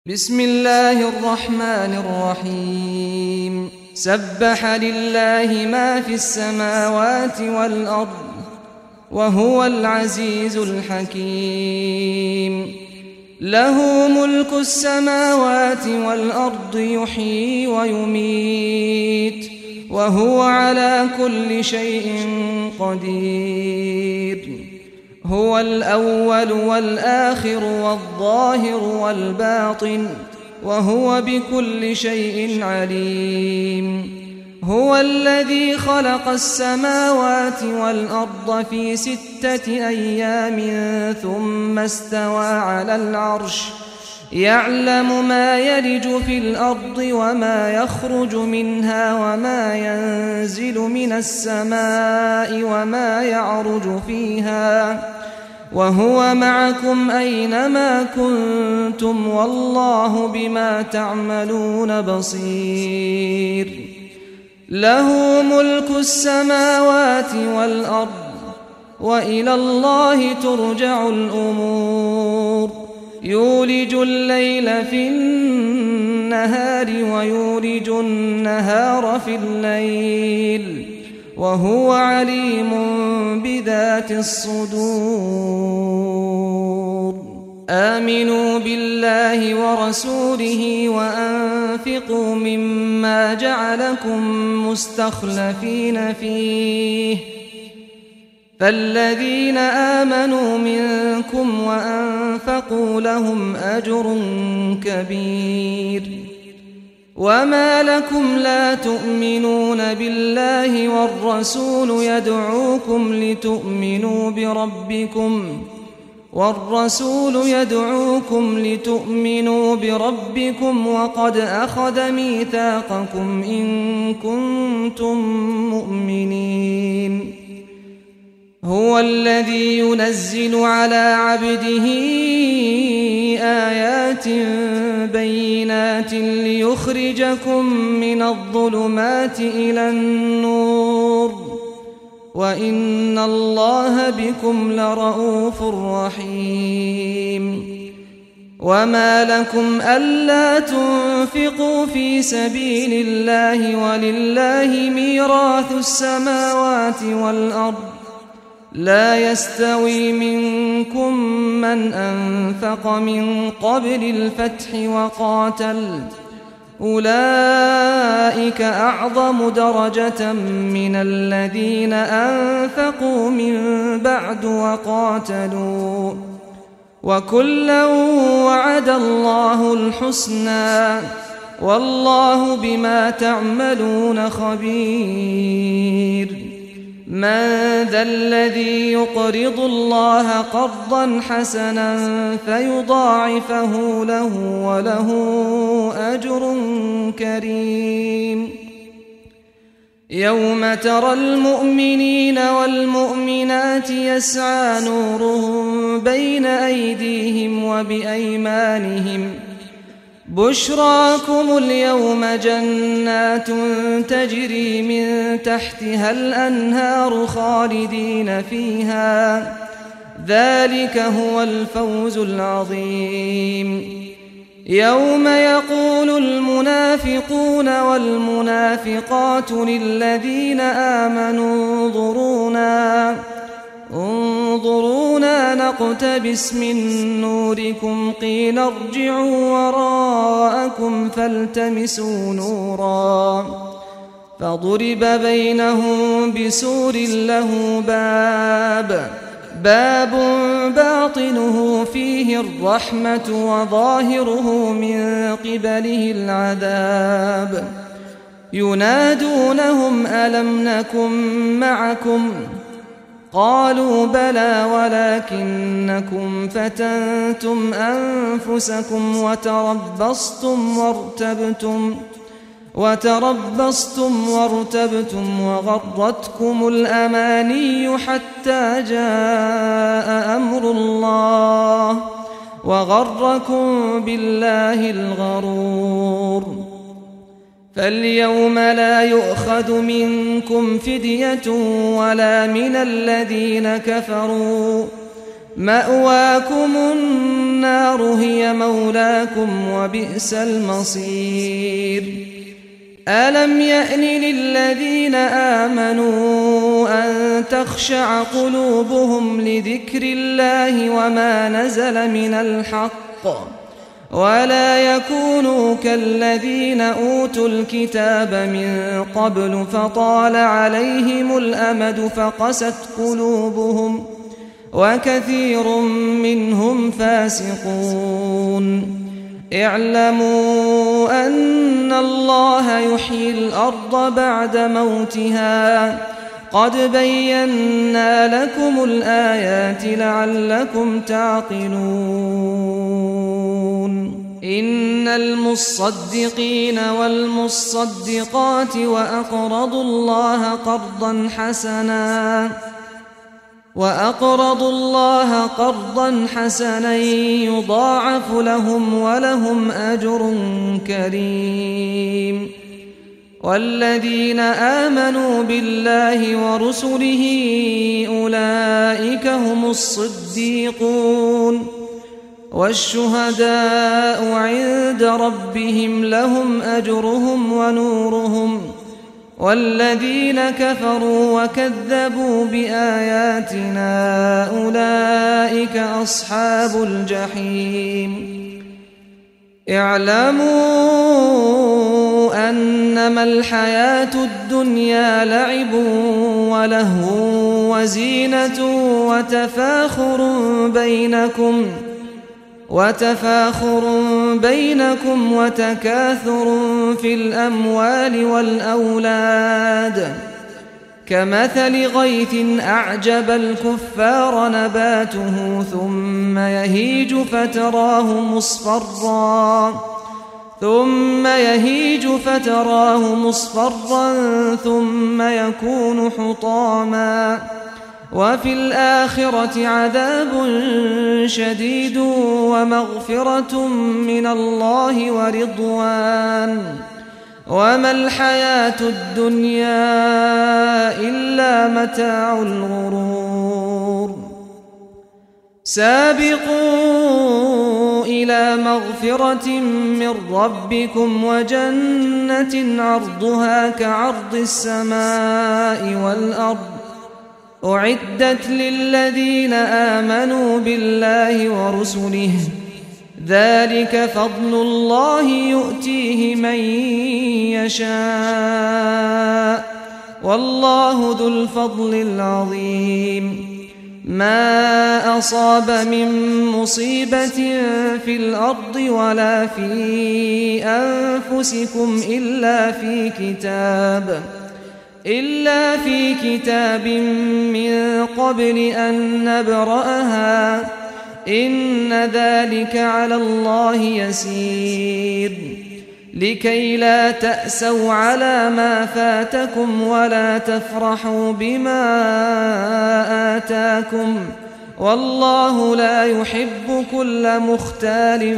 بسم الله الرحمن الرحيم سبح لله ما في السماوات والأرض وهو العزيز الحكيم له ملك السماوات والأرض يحيي ويميت وهو على كل شيء قدير هو الأول والآخر والظاهر والباطن وهو بكل شيء عليم هو الذي خلق السماوات والأرض في 6 أيام ثم استوى على العرش يعلم ما يلج في الأرض وما يخرج منها وما ينزل من السماء وما يعرج فيها وهو معكم أينما كنتم والله بما تعملون بصير له ملك السماوات والأرض وإلى الله ترجع الأمور يولج الليل في النهار ويولج النهار في الليل وهو عليم بذات الصدور آمنوا بالله ورسوله وأنفقوا مما جعلكم مستخلفين فيه فالذين آمنوا منكم وأنفقوا لهم أجر كبير وما لكم لا تؤمنون بالله والرسول يدعوكم لتؤمنوا بربكم وقد أخذ ميثاقكم إن كنتم مؤمنين هو الذي ينزل على عبده آيات بينات ليخرجكم من الظلمات إلى النور وإن الله بكم لرؤوف رحيم وما لكم ألا تنفقوا في سبيل الله ولله ميراث السماوات والأرض لا يستوي منكم من أنفق من قبل الفتح وقاتل أولئك أعظم درجة من الذين أنفقوا من بعد وقاتلوا وكلا وعد الله الحسنى والله بما تعملون خبير من ذا الذي يقرض الله قرضا حسنا فيضاعفه له وله أجر كريم يوم ترى المؤمنين والمؤمنات يسعى نورهم بين أيديهم وبأيمانهم بشراكم اليوم جنات تجري من تحتها الأنهار خالدين فيها ذلك هو الفوز العظيم يوم يقول المنافقون والمنافقات للذين آمنوا انظرونا نقتبس من نوركم قيل ارجعوا وراءكم فالتمسوا نورا فضرب بينهم بسور له باب باطنه فيه الرحمة وظاهره من قبله العذاب ينادونهم ألم نكن معكم قالوا بلى ولكنكم فتنتم أنفسكم وتربصتم وارتبتم وغرتكم الأماني حتى جاء أمر الله وغركم بالله الغرور فاليوم لا يؤخذ منكم فدية ولا من الذين كفروا مأواكم النار هي مولاكم وبئس المصير ألم يأن للذين آمنوا أن تخشع قلوبهم لذكر الله وما نزل من الحق ولا يكونوا كالذين أوتوا الكتاب من قبل فطال عليهم الأمد فقست قلوبهم وكثير منهم فاسقون اعلموا أن الله يحيي الأرض بعد موتها قد بينا لكم الآيات لعلكم تعقلون إن المصدقين والمصدقات وأقرضوا الله قرضا حسنا يضاعف لهم ولهم أجر كريم والذين آمنوا بالله ورسله أولئك هم الصديقون والشهداء عند ربهم لهم أجرهم ونورهم والذين كفروا وكذبوا بآياتنا أولئك أصحاب الجحيم اعلموا أنما الحياة الدنيا لعب ولهو وزينة وتفاخر بينكم وتكاثر في الأموال والأولاد كمثل غيث أعجب الكفار نباته ثم يهيج فتراه مصفرا ثم يكون حطاما وفي الآخرة عذاب شديد ومغفرة من الله ورضوان وما الحياة الدنيا إلا متاع الغرور سابقوا إلى مغفرة من ربكم وجنة عرضها كعرض السماء والأرض أعدت للذين آمنوا بالله ورسله ذلك فضل الله يؤتيه من يشاء والله ذو الفضل العظيم ما أصاب من مصيبة في الأرض ولا في أنفسكم إلا في كتاب من قبل أن نبرأها إن ذلك على الله يسير لكي لا تأسوا على ما فاتكم ولا تفرحوا بما آتاكم والله لا يحب كل مختال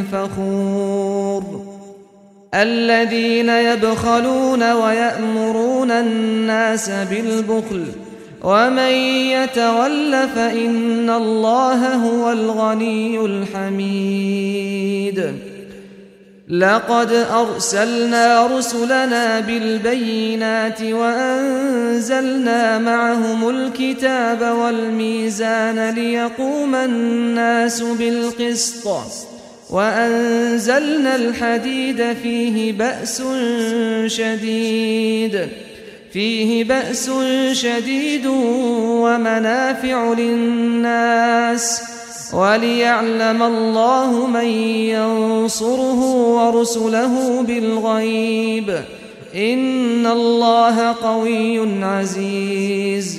فخور الذين يبخلون ويأمرون الناس بالبخل ومن يتول فإن الله هو الغني الحميد لقد أرسلنا رسلنا بالبينات وأنزلنا معهم الكتاب والميزان ليقوم الناس بالقسط وأنزلنا الحديد فيه بأس شديد ومنافع للناس وليعلم الله من ينصره ورسله بالغيب إن الله قوي عزيز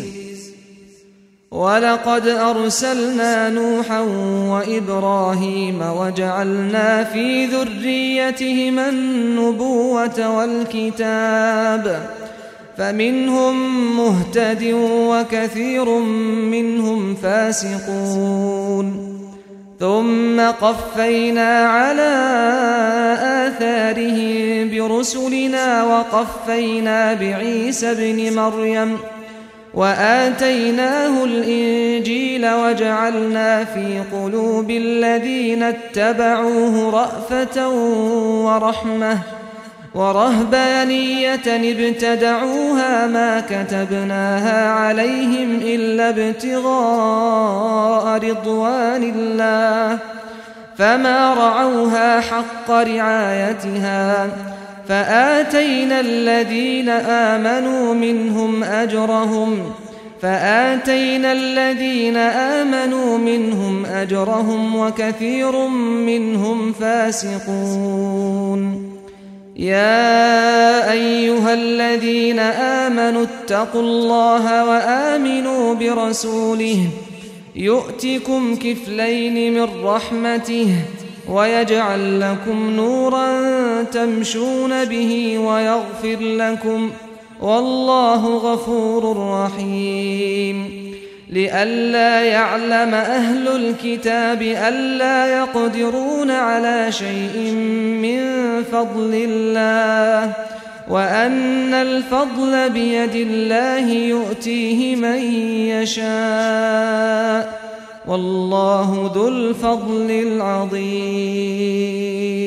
ولقد أرسلنا نوحا وإبراهيم وجعلنا في ذريتهما النبوة والكتاب فمنهم مهتد وكثير منهم فاسقون ثم قفينا على آثارهم برسلنا وقفينا بعيسى ابن مريم وآتيناه الإنجيل وجعلنا في قلوب الذين اتبعوه رأفة ورحمة ورهبانية ابتدعوها ما كتبناها عليهم إلا ابتغاء رضوان الله فما رعوها حق رعايتها فآتينا الذين آمنوا منهم أجرهم وكثير منهم فاسقون. يا أيها الذين آمنوا اتقوا الله وآمنوا برسوله يؤتكم كفلين من رحمته ويجعل لكم نورا تمشون به ويغفر لكم والله غفور رحيم. لئلا يعلم أهل الكتاب ألا يقدرون على شيء من فضل الله وأن الفضل بيد الله يؤتيه من يشاء والله ذو الفضل العظيم.